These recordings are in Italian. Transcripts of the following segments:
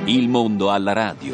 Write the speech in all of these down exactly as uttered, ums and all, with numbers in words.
Il mondo alla radio.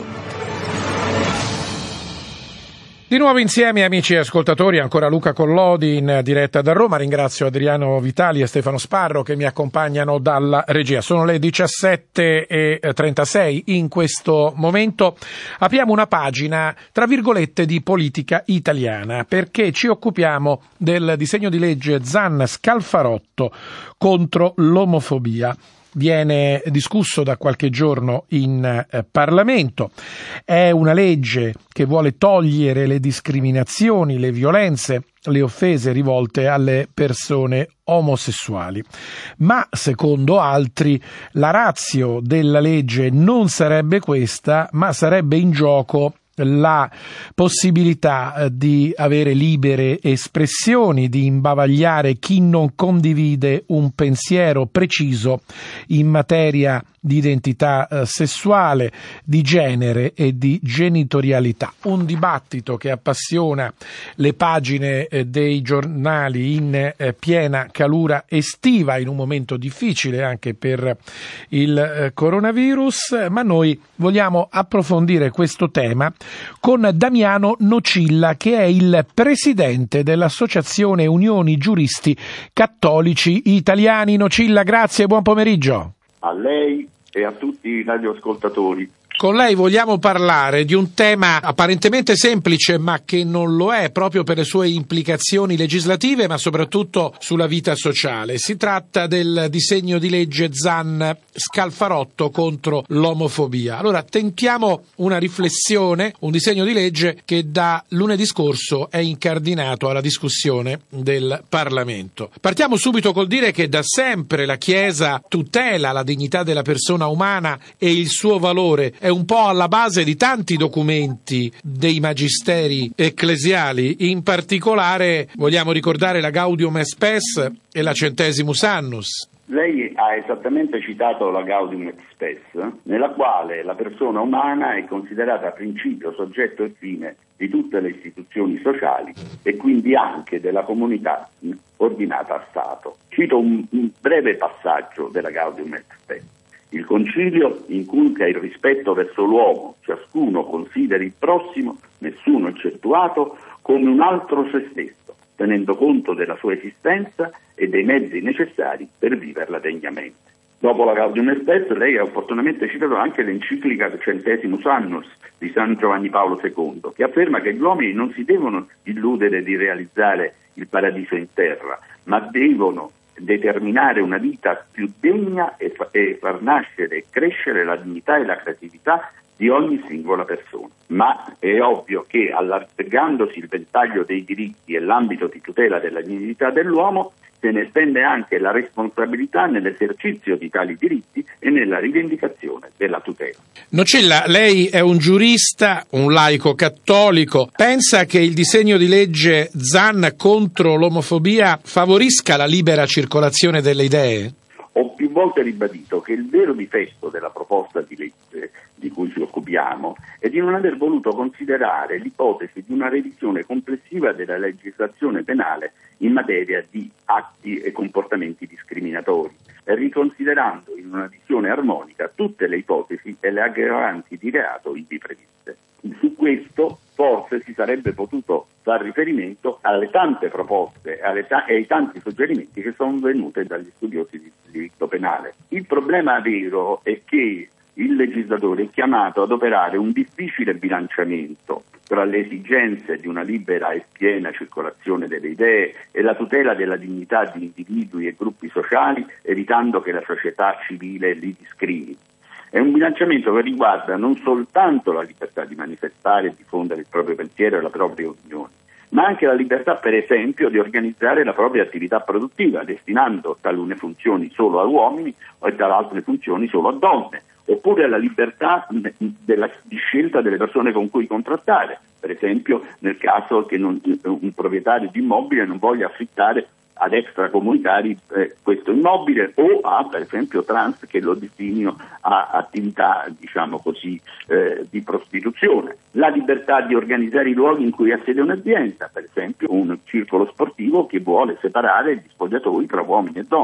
Di nuovo insieme, amici e ascoltatori, ancora Luca Collodi in diretta da Roma. Ringrazio Adriano Vitali e Stefano Sparro che mi accompagnano dalla regia. Sono le diciassette e trentasei in questo momento. Apriamo una pagina, tra virgolette, di politica italiana, perché ci occupiamo del disegno di legge Zan-Scalfarotto contro l'omofobia. Viene discusso da qualche giorno in eh, Parlamento. È una legge che vuole togliere le discriminazioni, le violenze, le offese rivolte alle persone omosessuali. Ma, secondo altri, la ratio della legge non sarebbe questa, ma sarebbe in gioco la possibilità di avere libere espressioni, di imbavagliare chi non condivide un pensiero preciso in materia di identità eh, sessuale, di genere e di genitorialità. Un dibattito che appassiona le pagine eh, dei giornali in eh, piena calura estiva, in un momento difficile anche per il eh, coronavirus, ma noi vogliamo approfondire questo tema con Damiano Nocilla, che è il presidente dell'Associazione Unioni Giuristi Cattolici Italiani. Nocilla, grazie e buon pomeriggio. A lei e a tutti i radioascoltatori. Con lei vogliamo parlare di un tema apparentemente semplice, ma che non lo è, proprio per le sue implicazioni legislative, ma soprattutto sulla vita sociale. Si tratta del disegno di legge Zan-Scalfarotto contro l'omofobia. Allora, tentiamo una riflessione, un disegno di legge che da lunedì scorso è incardinato alla discussione del Parlamento. Partiamo subito col dire che da sempre la Chiesa tutela la dignità della persona umana e il suo valore. È un po' alla base di tanti documenti dei magisteri ecclesiali. In particolare vogliamo ricordare la Gaudium et Spes e la Centesimus Annus. Lei ha esattamente citato la Gaudium et Spes, nella quale la persona umana è considerata principio, soggetto e fine di tutte le istituzioni sociali e quindi anche della comunità ordinata a Stato. Cito un, un breve passaggio della Gaudium et Spes. Il Concilio inculca il rispetto verso l'uomo, ciascuno consideri il prossimo, nessuno eccettuato, come un altro se stesso, tenendo conto della sua esistenza e dei mezzi necessari per viverla degnamente. Dopo la Gaudium et Spes, lei ha opportunamente citato anche l'enciclica Centesimus Annus di San Giovanni Paolo secondo, che afferma che gli uomini non si devono illudere di realizzare il paradiso in terra, ma devono determinare una vita più degna e, fa- e far nascere e crescere la dignità e la creatività di ogni singola persona. Ma è ovvio che, allargandosi il ventaglio dei diritti e l'ambito di tutela della dignità dell'uomo, se ne estende anche la responsabilità nell'esercizio di tali diritti e nella rivendicazione della tutela. Nocilla, lei è un giurista, un laico cattolico. Pensa che il disegno di legge Zan contro l'omofobia favorisca la libera circolazione delle idee? Ho più volte ribadito che il vero difetto della proposta di legge di cui ci occupiamo è di non aver voluto considerare l'ipotesi di una revisione complessiva della legislazione penale in materia di atti e comportamenti discriminatori, riconsiderando in una visione armonica tutte le ipotesi e le aggravanti di reato ivi previste. Su questo forse si sarebbe potuto far riferimento alle tante proposte alle ta- e ai tanti suggerimenti che sono venuti dagli studiosi di diritto penale. Il problema vero è che il legislatore è chiamato ad operare un difficile bilanciamento tra le esigenze di una libera e piena circolazione delle idee e la tutela della dignità di individui e gruppi sociali, evitando che la società civile li discrimini. È un bilanciamento che riguarda non soltanto la libertà di manifestare e diffondere il proprio pensiero e la propria opinione, ma anche la libertà, per esempio, di organizzare la propria attività produttiva, destinando talune funzioni solo a uomini e tal'altre funzioni solo a donne, oppure la libertà della, di scelta delle persone con cui contrattare, per esempio nel caso che non, un proprietario di immobile non voglia affittare ad extracomunitari eh, questo immobile o a, per esempio, trans che lo destinino a attività, diciamo così, eh, di prostituzione. La libertà di organizzare i luoghi in cui ha sede un'azienda, per esempio un circolo sportivo che vuole separare gli spogliatoi tra uomini e donne.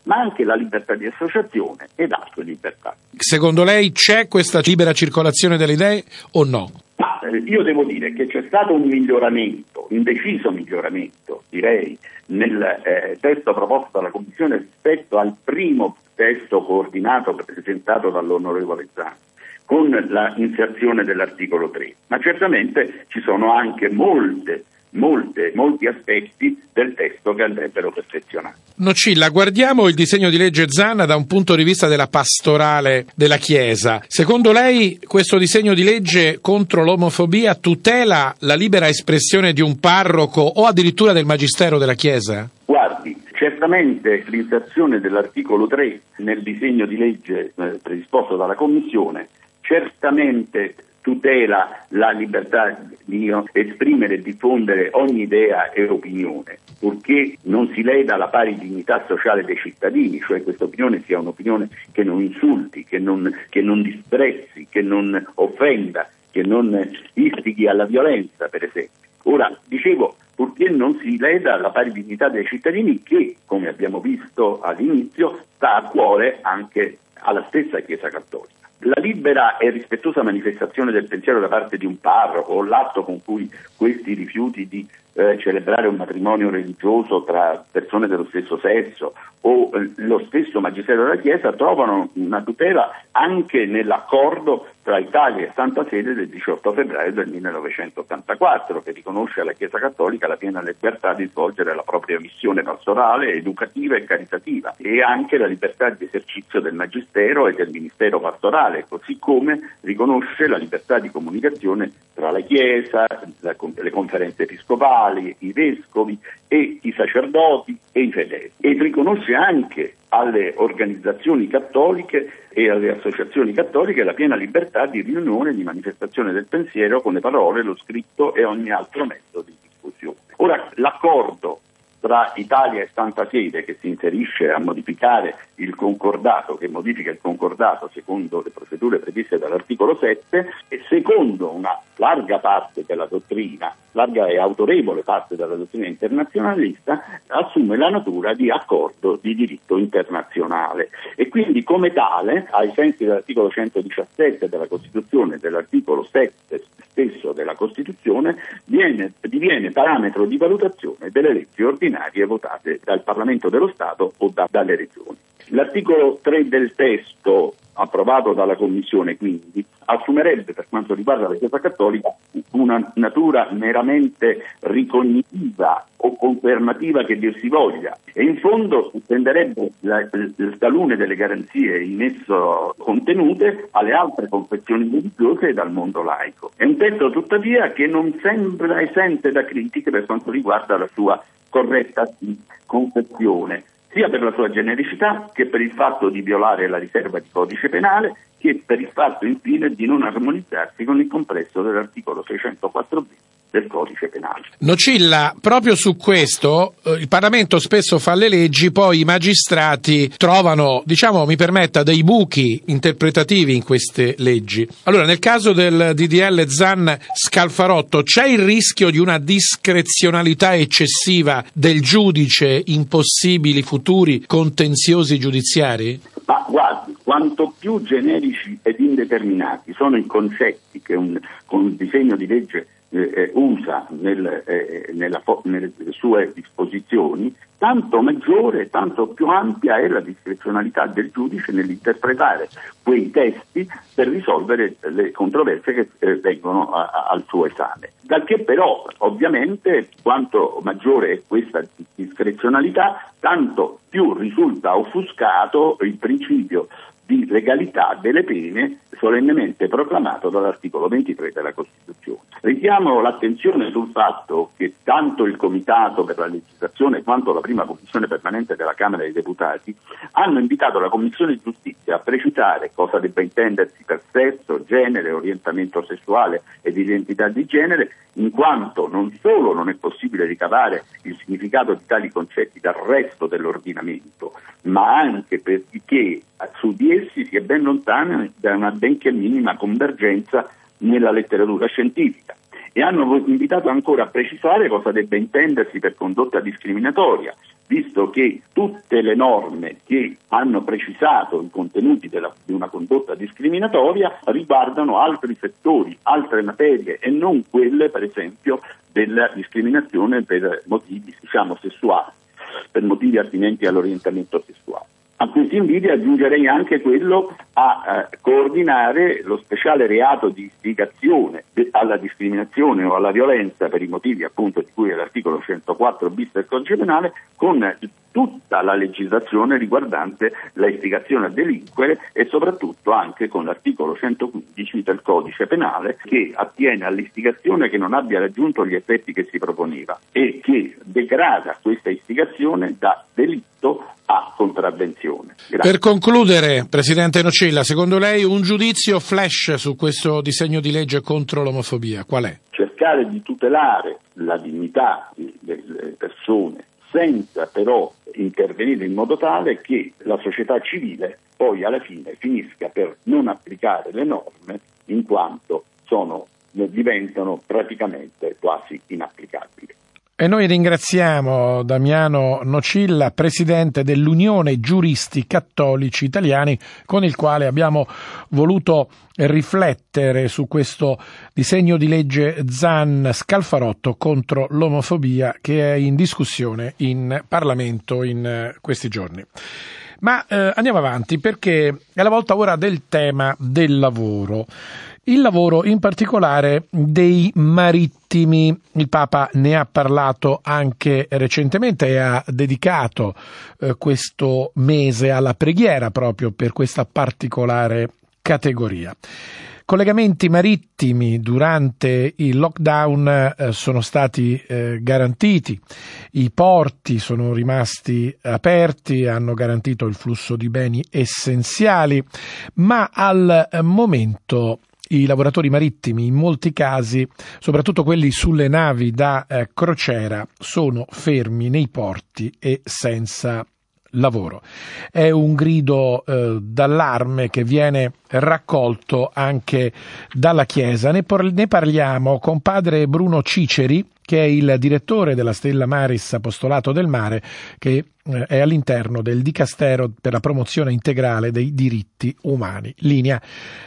ma anche la libertà di associazione ed altre libertà. Secondo lei c'è questa libera circolazione delle idee o no? Ma, eh, io devo dire che c'è stato un miglioramento, un deciso miglioramento, direi, nel eh, testo proposto dalla Commissione rispetto al primo testo coordinato presentato dall'onorevole Zan, con la inserzione dell'articolo tre. Ma certamente ci sono anche molte Molte, molti aspetti del testo che andrebbero perfezionati. Nocilla, guardiamo il disegno di legge Zan da un punto di vista della pastorale della Chiesa. Secondo lei questo disegno di legge contro l'omofobia tutela la libera espressione di un parroco o addirittura del magistero della Chiesa? Guardi, certamente l'inserzione dell'articolo tre nel disegno di legge eh, predisposto dalla Commissione certamente tutela la libertà di esprimere e diffondere ogni idea e opinione, purché non si leda la pari dignità sociale dei cittadini, cioè questa opinione sia un'opinione che non insulti, che non, che non disprezzi, che non offenda, che non istighi alla violenza, per esempio. Ora, dicevo, purché non si leda la pari dignità dei cittadini che, come abbiamo visto all'inizio, sta a cuore anche alla stessa Chiesa Cattolica. La libera e rispettosa manifestazione del pensiero da parte di un parroco o l'atto con cui questi rifiuti di eh, celebrare un matrimonio religioso tra persone dello stesso sesso o eh, lo stesso magistero della Chiesa trovano una tutela anche nell'accordo tra Italia e Santa Sede del diciotto febbraio del millenovecentottantaquattro, che riconosce alla Chiesa Cattolica la piena libertà di svolgere la propria missione pastorale, educativa e caritativa, e anche la libertà di esercizio del magistero e del ministero pastorale, così come riconosce la libertà di comunicazione tra la Chiesa, la, le conferenze episcopali, i vescovi e i sacerdoti e i fedeli, e riconosce anche alle organizzazioni cattoliche e alle associazioni cattoliche la piena libertà di riunione e di manifestazione del pensiero con le parole, lo scritto e ogni altro mezzo di diffusione. Ora, l'accordo tra Italia e Santa Sede, che si inserisce a modificare il concordato, che modifica il concordato secondo le procedure previste dall'articolo sette, e secondo una larga parte della dottrina, larga e autorevole parte della dottrina internazionalista, assume la natura di accordo di diritto internazionale e quindi come tale, ai sensi dell'articolo centodiciassette della Costituzione e dell'articolo sette stesso della Costituzione, viene, diviene parametro di valutazione delle leggi ordinarie votate dal Parlamento dello Stato o da, dalle regioni. L'articolo tre del testo approvato dalla Commissione quindi assumerebbe, per quanto riguarda la Chiesa Cattolica, una natura meramente ricognitiva o confermativa che dir si voglia, e in fondo estenderebbe la, la, talune delle garanzie in esso contenute alle altre confessioni religiose e al mondo laico. È un testo tuttavia che non sembra esente da critiche per quanto riguarda la sua corretta confezione, sia per la sua genericità che per il fatto di violare la riserva di codice penale, che per il fatto infine di non armonizzarsi con il complesso dell'articolo seicentoquattro bis del codice penale. Nocilla, proprio su questo eh, il Parlamento spesso fa le leggi, poi i magistrati trovano, diciamo, mi permetta, dei buchi interpretativi in queste leggi. Allora, nel caso del D D L Zan Scalfarotto, c'è il rischio di una discrezionalità eccessiva del giudice in possibili futuri contenziosi giudiziari? Ma guardi, quanto più generici ed indeterminati sono i concetti che un, un disegno di legge eh, usa nel, eh, nella, nelle sue disposizioni, tanto maggiore, tanto più ampia è la discrezionalità del giudice nell'interpretare quei testi per risolvere le controversie che eh, vengono a, a, al suo esame. Dal che però, ovviamente, quanto maggiore è questa discrezionalità, tanto più risulta offuscato il principio di legalità delle pene solennemente proclamato dall'articolo ventitré della Costituzione. Richiamo l'attenzione sul fatto che tanto il Comitato per la legislazione quanto la prima Commissione permanente della Camera dei Deputati hanno invitato la Commissione Giustizia a precisare cosa debba intendersi per sesso, genere, orientamento sessuale ed identità di genere, in quanto non solo non è possibile ricavare il significato di tali concetti dal resto dell'ordinamento, ma anche perché su di essi si è ben lontani da una benché minima convergenza nella letteratura scientifica, e hanno invitato ancora a precisare cosa debba intendersi per condotta discriminatoria, visto che tutte le norme che hanno precisato i contenuti della, di una condotta discriminatoria riguardano altri settori, altre materie e non quelle, per esempio, della discriminazione per motivi, diciamo, sessuali, per motivi attinenti all'orientamento sessuale. A questi inviti aggiungerei anche quello a eh, coordinare lo speciale reato di istigazione de- alla discriminazione o alla violenza per i motivi appunto di cui è l'articolo centoquattro bis del codice penale con tutta la legislazione riguardante la istigazione a delinquere e soprattutto anche con l'articolo centoquindici del codice penale che attiene all'istigazione che non abbia raggiunto gli effetti che si proponeva e che degrada questa istigazione da delitto a contravvenzione. Grazie. Per concludere, Presidente Nocilla, secondo lei un giudizio flash su questo disegno di legge contro l'omofobia qual è? Cercare di tutelare la dignità delle persone senza però intervenire in modo tale che la società civile poi alla fine finisca per non applicare le norme in quanto sono, diventano praticamente quasi inapplicabili. E noi ringraziamo Damiano Nocilla, presidente dell'Unione Giuristi Cattolici Italiani, con il quale abbiamo voluto riflettere su questo disegno di legge Zan-Scalfarotto contro l'omofobia che è in discussione in Parlamento in questi giorni. Ma eh, andiamo avanti perché è la volta ora del tema del lavoro. Il lavoro in particolare dei marittimi. Il Papa ne ha parlato anche recentemente e ha dedicato eh, questo mese alla preghiera proprio per questa particolare categoria. Collegamenti marittimi durante il lockdown eh, sono stati eh, garantiti, i porti sono rimasti aperti, hanno garantito il flusso di beni essenziali, ma al momento i lavoratori marittimi in molti casi, soprattutto quelli sulle navi da eh, crociera, sono fermi nei porti e senza lavoro. È un grido eh, d'allarme che viene raccolto anche dalla Chiesa. Ne, por- ne parliamo con padre Bruno Ciceri, che è il direttore della Stella Maris Apostolato del Mare, che eh, è all'interno del Dicastero per la promozione integrale dei diritti umani. Linea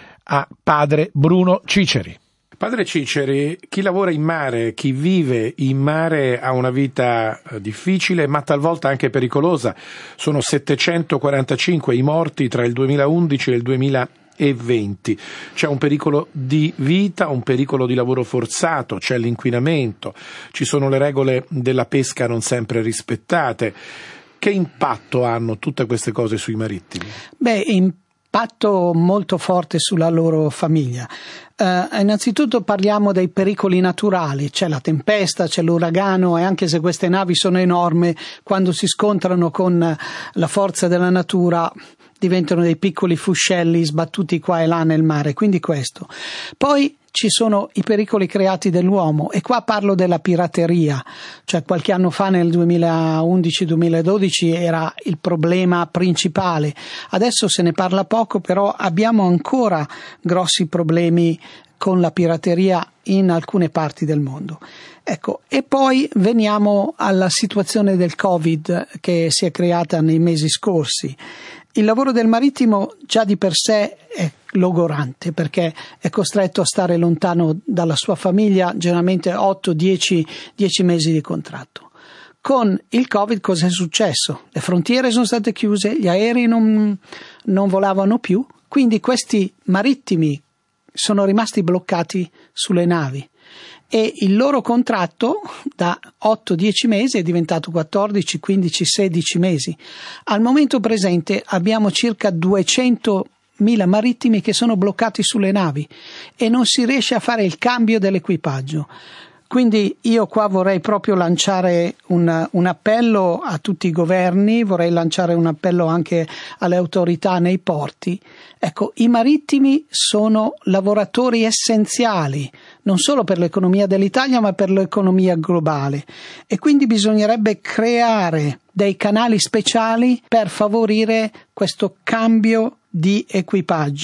a padre Bruno Ciceri. Padre Ciceri, chi lavora in mare, chi vive in mare ha una vita difficile ma talvolta anche pericolosa. Sono settecentoquarantacinque i morti tra il duemilaundici e il duemilaventi. C'è un pericolo di vita, un pericolo di lavoro forzato, c'è l'inquinamento, ci sono le regole della pesca non sempre rispettate. Che impatto hanno tutte queste cose sui marittimi? Beh, in impatto molto forte sulla loro famiglia. Uh, innanzitutto parliamo dei pericoli naturali, c'è la tempesta, c'è l'uragano e anche se queste navi sono enormi, quando si scontrano con la forza della natura diventano dei piccoli fuscelli sbattuti qua e là nel mare, quindi questo. Poi ci sono i pericoli creati dall'uomo e qua parlo della pirateria, cioè qualche anno fa nel duemilaundici duemiladodici era il problema principale, adesso se ne parla poco, però abbiamo ancora grossi problemi con la pirateria in alcune parti del mondo. Ecco, e poi veniamo alla situazione del Covid che si è creata nei mesi scorsi. Il lavoro del marittimo già di per sé è logorante perché è costretto a stare lontano dalla sua famiglia, generalmente otto dieci mesi di contratto. Con il Covid cosa è successo? Le frontiere sono state chiuse, gli aerei non, non volavano più, quindi questi marittimi sono rimasti bloccati sulle navi e il loro contratto da otto dieci mesi è diventato quattordici, quindici, sedici mesi. Al momento presente abbiamo circa duecentomila marittimi che sono bloccati sulle navi e non si riesce a fare il cambio dell'equipaggio. Quindi io qua vorrei proprio lanciare un, un appello a tutti i governi, vorrei lanciare un appello anche alle autorità nei porti. Ecco, i marittimi sono lavoratori essenziali, non solo per l'economia dell'Italia ma per l'economia globale e quindi bisognerebbe creare dei canali speciali per favorire questo cambio di equipaggi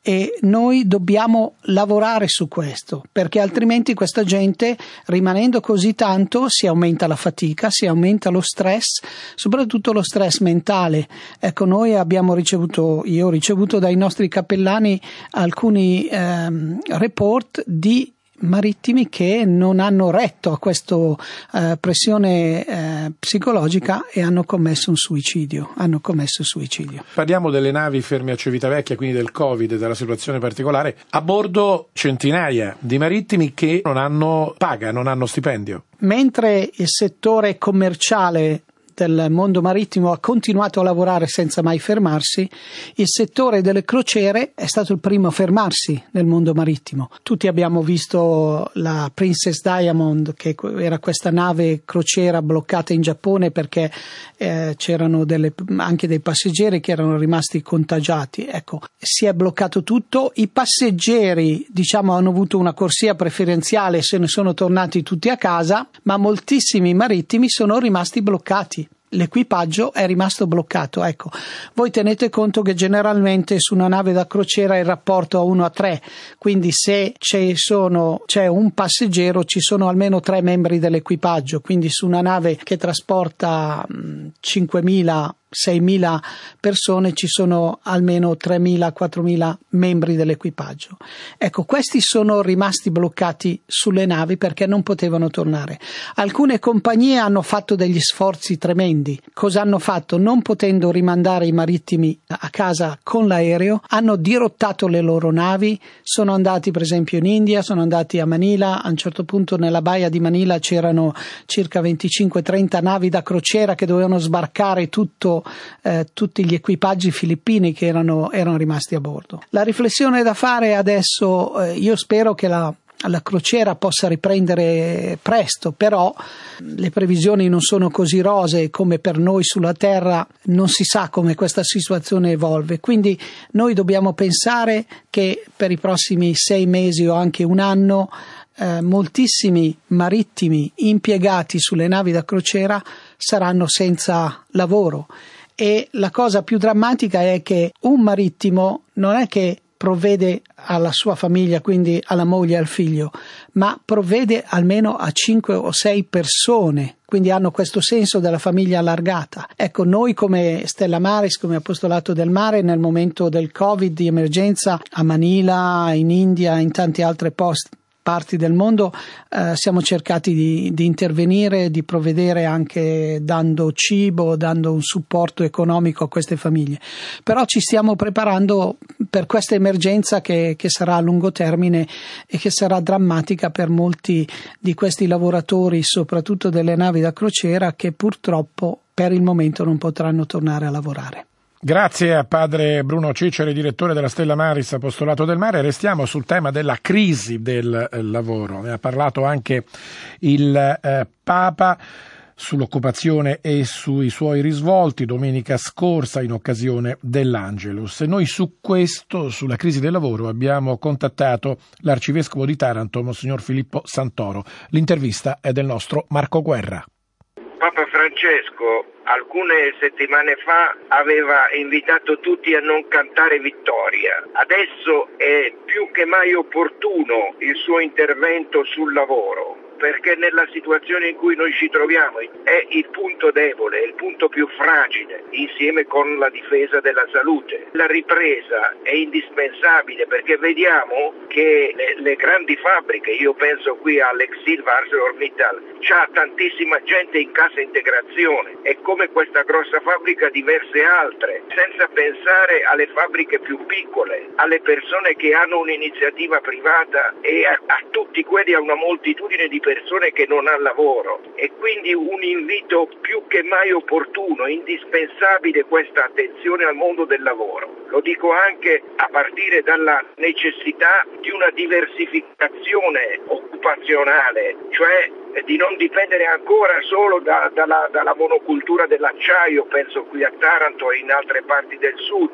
e noi dobbiamo lavorare su questo, perché altrimenti questa gente, rimanendo così tanto, si aumenta la fatica, si aumenta lo stress, soprattutto lo stress mentale. Ecco, noi abbiamo ricevuto, io ho ricevuto dai nostri cappellani alcuni ehm, report di marittimi che non hanno retto a questa eh, pressione eh, psicologica e hanno commesso un suicidio. Hanno commesso suicidio. Parliamo delle navi ferme a Civitavecchia, quindi del Covid e della situazione particolare. A bordo centinaia di marittimi che non hanno paga, non hanno stipendio. Mentre il settore commerciale del mondo marittimo ha continuato a lavorare senza mai fermarsi, il settore delle crociere è stato il primo a fermarsi nel mondo marittimo. Tutti abbiamo visto la Princess Diamond, che era questa nave crociera bloccata in Giappone perché eh, c'erano delle, anche dei passeggeri che erano rimasti contagiati. Ecco, si è bloccato tutto. I passeggeri, diciamo, hanno avuto una corsia preferenziale, se ne sono tornati tutti a casa, ma moltissimi marittimi sono rimasti bloccati. L'equipaggio è rimasto bloccato. Ecco, voi tenete conto che generalmente su una nave da crociera il rapporto è uno a tre, quindi se c'è, sono, c'è un passeggero ci sono almeno tre membri dell'equipaggio, quindi su una nave che trasporta mh, cinquemila seimila persone ci sono almeno tremila quattromila membri dell'equipaggio. Ecco, questi sono rimasti bloccati sulle navi perché non potevano tornare. Alcune compagnie hanno fatto degli sforzi tremendi. Cosa hanno fatto? Non potendo rimandare i marittimi a casa con l'aereo, hanno dirottato le loro navi, sono andati per esempio in India, sono andati a Manila. A un certo punto nella baia di Manila c'erano circa venticinque trenta navi da crociera che dovevano sbarcare tutto Eh, tutti gli equipaggi filippini che erano, erano rimasti a bordo. La riflessione da fare adesso, eh, io spero che la la crociera possa riprendere presto, però le previsioni non sono così rosee come per noi sulla terra, non si sa come questa situazione evolve, quindi noi dobbiamo pensare che per i prossimi sei mesi o anche un anno eh, moltissimi marittimi impiegati sulle navi da crociera saranno senza lavoro. E la cosa più drammatica è che un marittimo non è che provvede alla sua famiglia, quindi alla moglie e al figlio, ma provvede almeno a cinque o sei persone, quindi hanno questo senso della famiglia allargata. Ecco, noi come Stella Maris, come Apostolato del Mare, nel momento del Covid di emergenza a Manila, in India, in tanti altri posti, parti del mondo, eh, siamo cercati di, di intervenire, di provvedere anche dando cibo, dando un supporto economico a queste famiglie. Però ci stiamo preparando per questa emergenza che, che sarà a lungo termine e che sarà drammatica per molti di questi lavoratori, soprattutto delle navi da crociera, che purtroppo per il momento non potranno tornare a lavorare. Grazie a padre Bruno Ciceri, direttore della Stella Maris Apostolato del Mare. Restiamo sul tema della crisi del eh, lavoro. Ne ha parlato anche il eh, Papa sull'occupazione e sui suoi risvolti domenica scorsa in occasione dell'Angelus. E noi su questo, sulla crisi del lavoro, abbiamo contattato l'arcivescovo di Taranto, Monsignor Filippo Santoro. L'intervista è del nostro Marco Guerra. Papa Francesco alcune settimane fa aveva invitato tutti a non cantare vittoria. Adesso è più che mai opportuno il suo intervento sul lavoro, perché nella situazione in cui noi ci troviamo è il punto debole, è il punto più fragile, insieme con la difesa della salute. La ripresa è indispensabile perché vediamo che le, le grandi fabbriche, io penso qui all'Exilva, ArcelorMittal, c'ha tantissima gente in cassa integrazione e come questa grossa fabbrica diverse altre, senza pensare alle fabbriche più piccole, alle persone che hanno un'iniziativa privata e a, a tutti quelli, a una moltitudine di persone che non ha lavoro. E quindi un invito più che mai opportuno, indispensabile questa attenzione al mondo del lavoro. Lo dico anche a partire dalla necessità di una diversificazione occupazionale, cioè di non dipendere ancora solo da, dalla, dalla monocultura dell'acciaio, penso qui a Taranto e in altre parti del sud,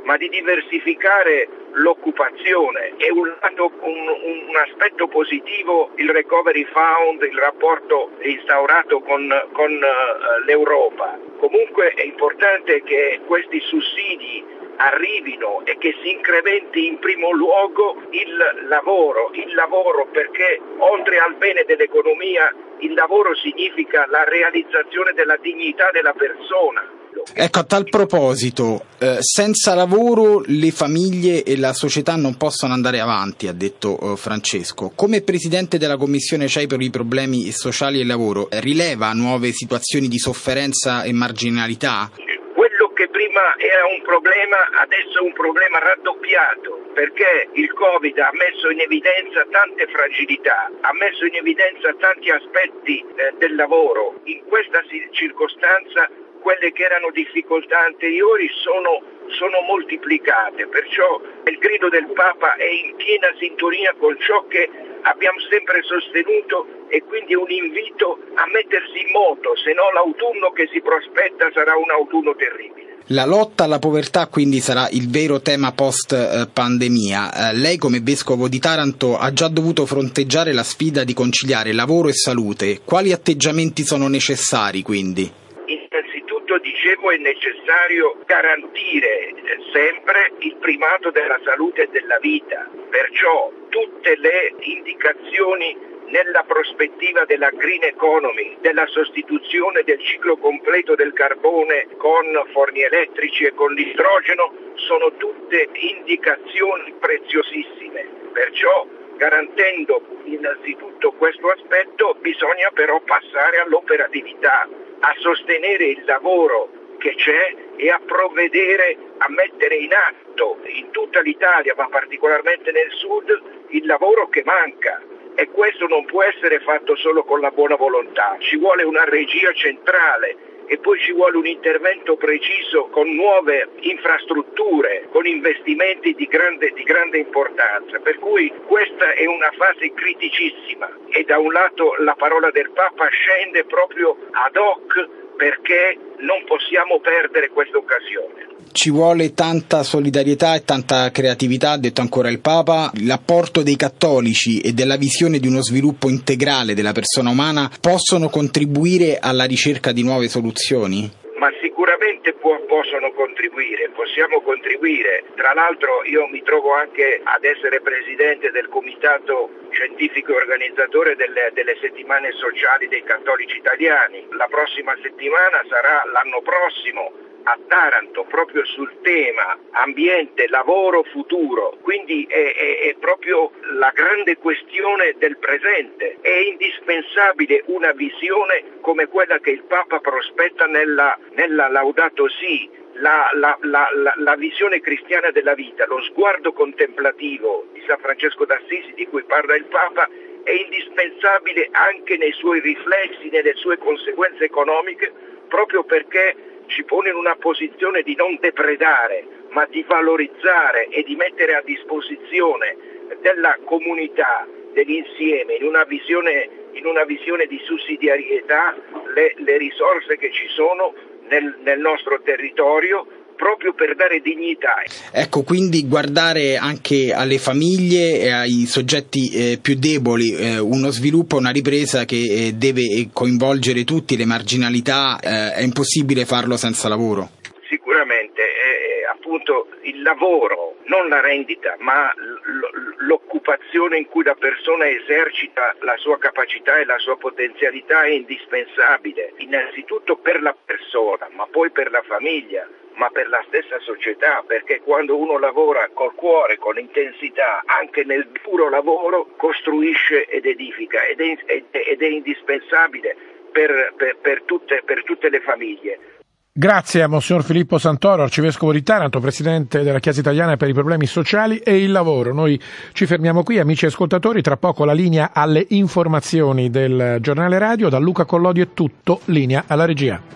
ma di diversificare l'occupazione. È un, lato, un, un aspetto positivo il Recovery Fund, il rapporto instaurato con, con uh, l'Europa. Comunque è importante che questi sussidi arrivino e che si incrementi in primo luogo il lavoro, il lavoro perché oltre al bene dell'economia il lavoro significa la realizzazione della dignità della persona. Ecco, a tal proposito, eh, senza lavoro le famiglie e la società non possono andare avanti, ha detto eh, Francesco. Come presidente della Commissione C E I per i problemi sociali e lavoro, rileva nuove situazioni di sofferenza e marginalità? Quello che prima era un problema adesso è un problema raddoppiato, perché il Covid ha messo in evidenza tante fragilità, ha messo in evidenza tanti aspetti eh, del lavoro. In questa circostanza quelle che erano difficoltà anteriori sono, sono moltiplicate, perciò il grido del Papa è in piena sintonia con ciò che abbiamo sempre sostenuto e quindi un invito a mettersi in moto, se no l'autunno che si prospetta sarà un autunno terribile. La lotta alla povertà quindi sarà il vero tema post-pandemia. Eh, lei come Vescovo di Taranto ha già dovuto fronteggiare la sfida di conciliare lavoro e salute. Quali atteggiamenti sono necessari quindi? Innanzitutto, dicevo, è necessario garantire sempre il primato della salute e della vita, perciò tutte le indicazioni nella prospettiva della green economy, della sostituzione del ciclo completo del carbone con forni elettrici e con l'idrogeno, sono tutte indicazioni preziosissime, perciò garantendo innanzitutto questo aspetto bisogna però passare all'operatività, a sostenere il lavoro che c'è e a provvedere a mettere in atto in tutta l'Italia, ma particolarmente nel sud, il lavoro che manca. E questo non può essere fatto solo con la buona volontà, ci vuole una regia centrale e poi ci vuole un intervento preciso con nuove infrastrutture, con investimenti di grande, di grande importanza, per cui questa è una fase criticissima e da un lato la parola del Papa scende proprio ad hoc perché non possiamo perdere questa occasione. Ci vuole tanta solidarietà e tanta creatività, ha detto ancora il Papa. L'apporto dei cattolici e della visione di uno sviluppo integrale della persona umana possono contribuire alla ricerca di nuove soluzioni? Ma sicuramente può, possono contribuire, possiamo contribuire. Tra l'altro io mi trovo anche ad essere presidente del comitato scientifico e organizzatore delle, delle settimane sociali dei cattolici italiani. La prossima settimana sarà l'anno prossimo a Taranto proprio sul tema ambiente, lavoro, futuro, quindi è, è, è proprio la grande questione del presente. È indispensabile una visione come quella che il Papa prospetta nella, nella Laudato Si, la, la, la, la, la visione cristiana della vita, lo sguardo contemplativo di San Francesco d'Assisi di cui parla il Papa è indispensabile anche nei suoi riflessi, nelle sue conseguenze economiche, proprio perché ci pone in una posizione di non depredare, ma di valorizzare e di mettere a disposizione della comunità, dell'insieme, in una visione, in una visione di sussidiarietà, le, le risorse che ci sono nel, nel nostro territorio, proprio per dare dignità. Ecco, quindi guardare anche alle famiglie e ai soggetti eh, più deboli, eh, uno sviluppo, una ripresa che eh, deve coinvolgere tutti, le marginalità, eh, è impossibile farlo senza lavoro. Sicuramente, eh, appunto il lavoro, non la rendita, ma l- l'occupazione in cui la persona esercita la sua capacità e la sua potenzialità è indispensabile, innanzitutto per la persona, ma poi per la famiglia, ma per la stessa società, perché quando uno lavora col cuore, con intensità, anche nel duro lavoro, costruisce ed edifica ed è, ed è indispensabile per, per, per, tutte, per tutte le famiglie. Grazie a Monsignor Filippo Santoro, arcivescovo di Taranto, presidente della Chiesa Italiana per i problemi sociali e il lavoro. Noi ci fermiamo qui, amici ascoltatori, tra poco la linea alle informazioni del giornale radio. Da Luca Collodi è tutto, linea alla regia.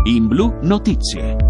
In Blu Notizie.